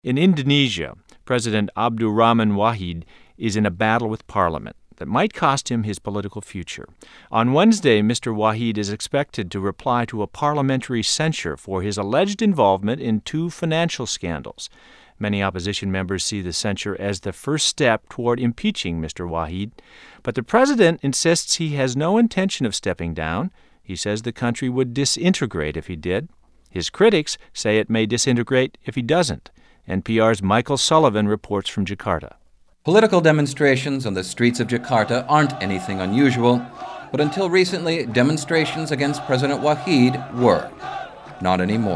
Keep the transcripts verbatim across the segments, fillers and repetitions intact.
In Indonesia, President Abdurrahman Wahid is in a battle with Parliament that might cost him his political future. On Wednesday, Mister Wahid is expected to reply to a parliamentary censure for his alleged involvement in two financial scandals. Many opposition members see the censure as the first step toward impeaching Mister Wahid, but the president insists he has no intention of stepping down. He says the country would disintegrate if he did. His critics say it may disintegrate if he doesn't. N P R's Michael Sullivan reports from Jakarta. Political demonstrations on the streets of Jakarta aren't anything unusual, but until recently, demonstrations against President Wahid were. Not anymore.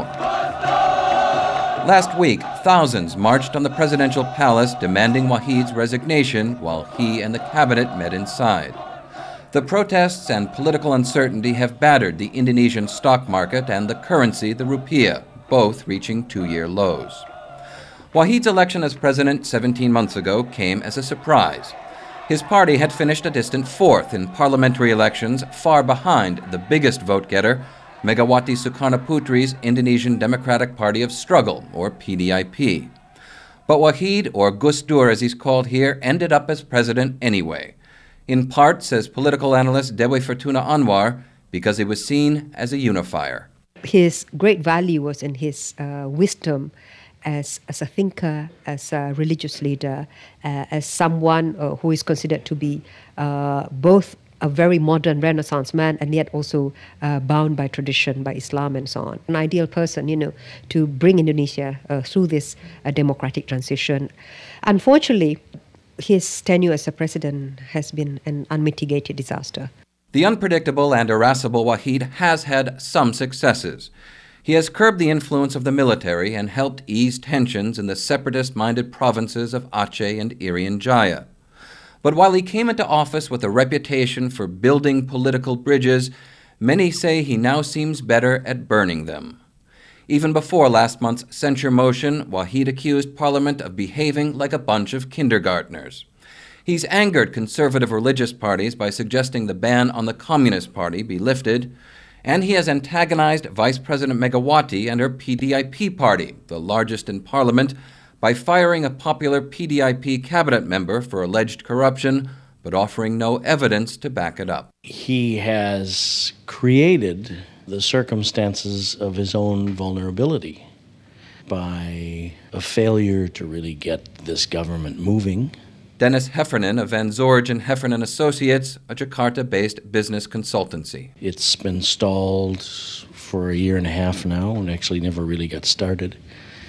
Last week, thousands marched on the presidential palace demanding Wahid's resignation while he and the cabinet met inside. The protests and political uncertainty have battered the Indonesian stock market and the currency, the rupiah, both reaching two-year lows. Wahid's election as president seventeen months ago came as a surprise. His party had finished a distant fourth in parliamentary elections, far behind the biggest vote-getter, Megawati Sukarnoputri's Indonesian Democratic Party of Struggle, or P D I P. But Wahid, or Gus Dur as he's called here, ended up as president anyway. In part, says political analyst Dewi Fortuna Anwar, because he was seen as a unifier. His great value was in his uh, wisdom as, as a thinker, as a religious leader, uh, as someone uh, who is considered to be uh, both a very modern Renaissance man and yet also uh, bound by tradition, by Islam and so on. An ideal person, you know, to bring Indonesia uh, through this uh, democratic transition. Unfortunately, his tenure as a president has been an unmitigated disaster. The unpredictable and irascible Wahid has had some successes. He has curbed the influence of the military and helped ease tensions in the separatist-minded provinces of Aceh and Irian Jaya. But while he came into office with a reputation for building political bridges, many say he now seems better at burning them. Even before last month's censure motion, Wahid accused Parliament of behaving like a bunch of kindergartners. He's angered conservative religious parties by suggesting the ban on the Communist Party be lifted, and he has antagonized Vice President Megawati and her P D I P party, the largest in Parliament, by firing a popular P D I P cabinet member for alleged corruption, but offering no evidence to back it up. He has created the circumstances of his own vulnerability by a failure to really get this government moving. Dennis Heffernan of Van Zorge and Heffernan Associates, a Jakarta-based business consultancy. It's been stalled for a year and a half now and actually never really got started.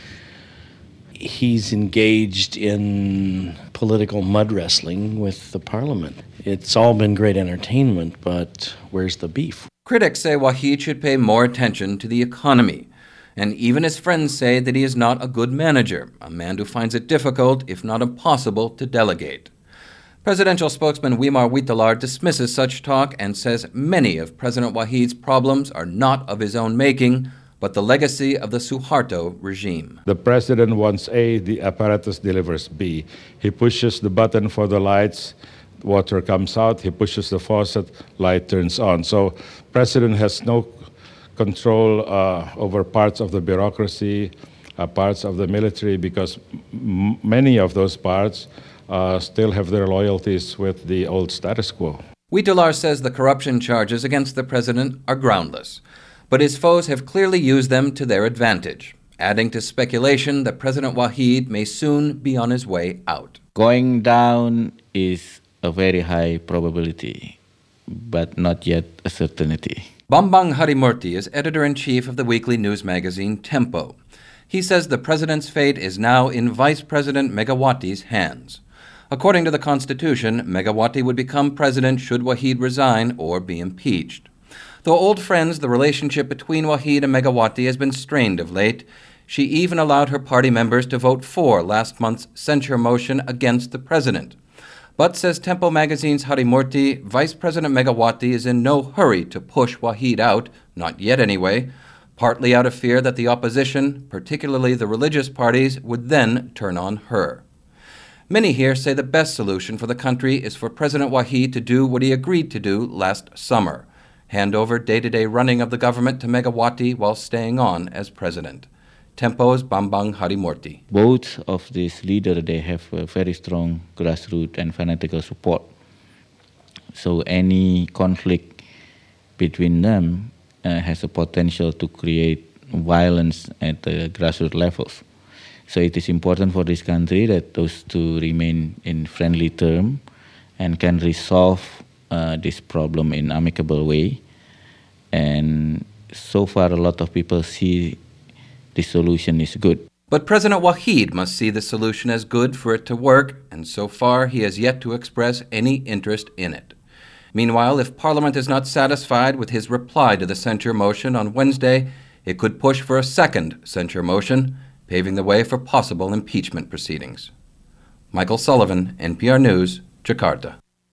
He's engaged in political mud wrestling with the parliament. It's all been great entertainment, but where's the beef? Critics say Wahid should pay more attention to the economy. And even his friends say that he is not a good manager, a man who finds it difficult, if not impossible, to delegate. Presidential spokesman Wimar Witalar dismisses such talk and says many of President Wahid's problems are not of his own making, but the legacy of the Suharto regime. The president wants A, the apparatus delivers B. He pushes the button for the lights, water comes out, he pushes the faucet, light turns on. So president has no control uh, over parts of the bureaucracy, uh, parts of the military, because m many of those parts uh, still have their loyalties with the old status quo. Witalar says the corruption charges against the president are groundless, but his foes have clearly used them to their advantage, adding to speculation that President Wahid may soon be on his way out. Going down is a very high probability, but not yet a certainty. Bambang Harimurti is editor-in-chief of the weekly news magazine Tempo. He says the president's fate is now in Vice President Megawati's hands. According to the Constitution, Megawati would become president should Wahid resign or be impeached. Though old friends, the relationship between Wahid and Megawati has been strained of late. She even allowed her party members to vote for last month's censure motion against the president. But, says Tempo magazine's Harimurti, Vice President Megawati is in no hurry to push Wahid out, not yet anyway, partly out of fear that the opposition, particularly the religious parties, would then turn on her. Many here say the best solution for the country is for President Wahid to do what he agreed to do last summer, hand over day-to-day running of the government to Megawati while staying on as president. Tempo's Bambang Harimurti. Both of these leaders, they have a very strong grassroots and fanatical support. So any conflict between them uh, has a potential to create violence at the grassroots levels. So it is important for this country that those two remain in friendly terms and can resolve uh, this problem in amicable way. And so far, a lot of people see the solution is good. But President Wahid must see the solution as good for it to work, and so far he has yet to express any interest in it. Meanwhile, if Parliament is not satisfied with his reply to the censure motion on Wednesday, it could push for a second censure motion, paving the way for possible impeachment proceedings. Michael Sullivan, N P R News, Jakarta.